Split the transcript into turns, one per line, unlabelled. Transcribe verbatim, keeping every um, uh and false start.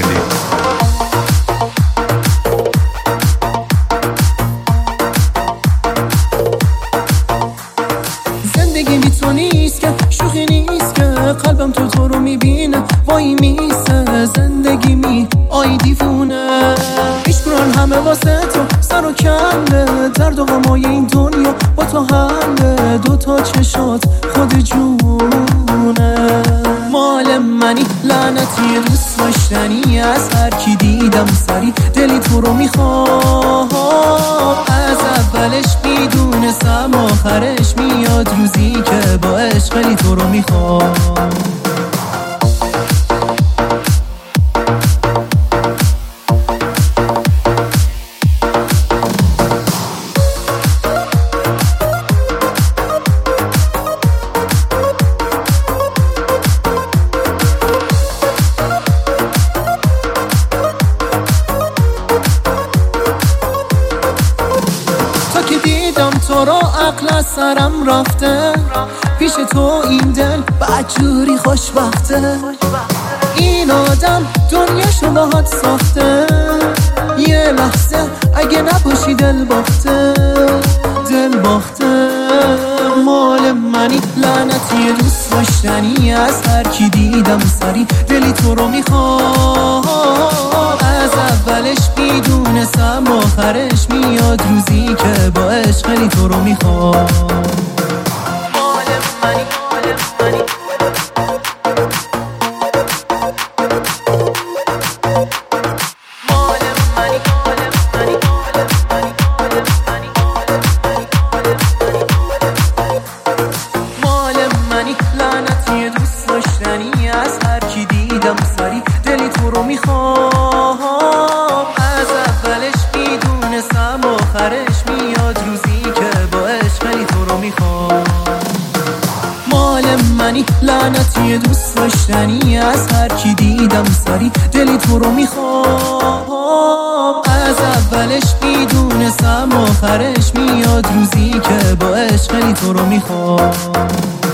میده.
زندگی بی تو نیست که، شوخی نیست که، قلبم تو تو رو میبینه وای میسه. زندگی می آی دیوونه، پیش بران همه واسه تو سر و کنده. درد و غمای این دنیا با تو حله، دوتا چشات خود جونه. مال منی لعنتی دوست داشتنی، از هر کی دیدم سری دلی تو رو میخوام. از اولش میدونستم آخرش میاد روزی که با عشق تو رو میخوام. که دیدم تو رو عقل از سرم رفته، پیش تو این دل بدجوری خوشبخته. این آدم دنیاشو باهات ساخته، یه لحظه اگه نباشی دل باخته، دل باخته. مال منی لعنتی دوست داشتنی، از هر کی دیدم سری دلی تو رو میخوام. از اولش میدونستم آخرش میاد روزی که با عشق تو رو میخوام. مال منی مال منی لعنتی دوست داشتنی، از هر کی دیدم سری دلی تو رو میخوام. از اولش میدونستم آخرش میاد روزی که با عشق تو رو میخوام. مال منی لعنتی دوست داشتنی، از هر کی دیدم سری دلی تو رو میخوام. از اولش میدونستم آخرش میاد روزی که با عشق تو رو میخوام.